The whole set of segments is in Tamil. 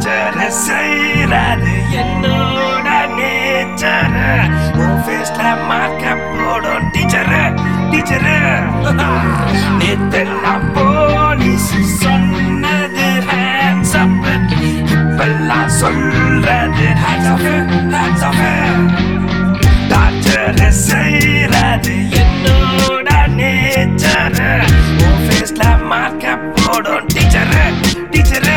டார்ச்சர் செய்யறது என்னோட நேச்சர். உன் ஃபேஸ்ல மார்க்க போடும் டீச்சரு டீச்சரு. நேத்தெல்லாம் போலீஸ் சொன்னது ஹேண்ட்ஸ் அப், இப்பெல்லாம் சொல்றது hands off hands off. Torture செய்யறது என்னோட நேச்சர். உன் ஃபேஸ்ல மார்க்க போடும் டீச்சரு டீச்சரு.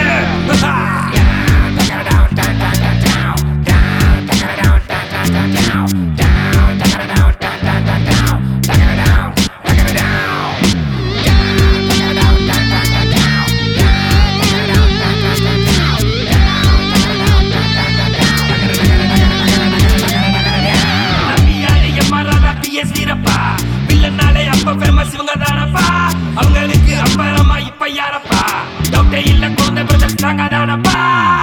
அவங்களுக்கு அப்புறமா இப்ப யாரப்பா? டவுட்டே இல்ல குழந்தை பிரதர்ஸ் நாங்க தானப்பா.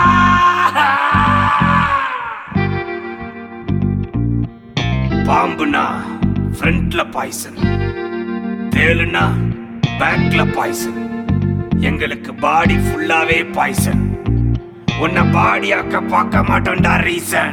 பாம்புனா ஃப்ரண்ட்ல பாய்சன், தேளுனா பேக்ல பாய்சன். எங்களுக்கு பாடி ஃபுல்லாவே பாய்சன். உன்னை பாடியாக்க பார்க்க மாட்டோம்டா ரீசன்.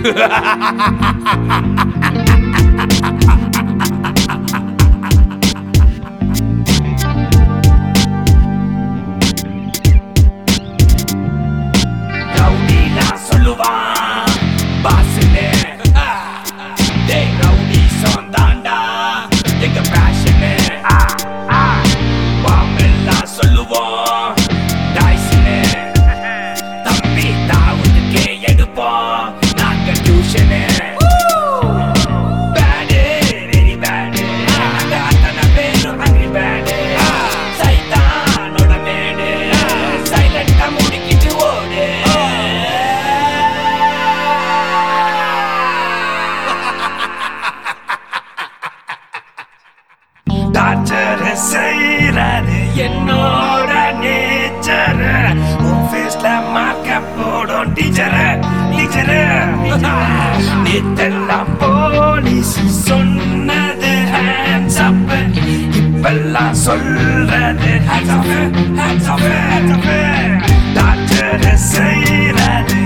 டார்ச்சர் செய்யறது என்னோட நேச்சர். உன் ஃபேஸ்ல மார்க்க போடும் டீச்சரு டீச்சரு. நேத்தெல்லாம் போலீஸ் சொன்னது ஹேண்ட்ஸ் அப், இப்பெல்லாம் சொல்றது hands off hands off hands off. Torture செய்யறது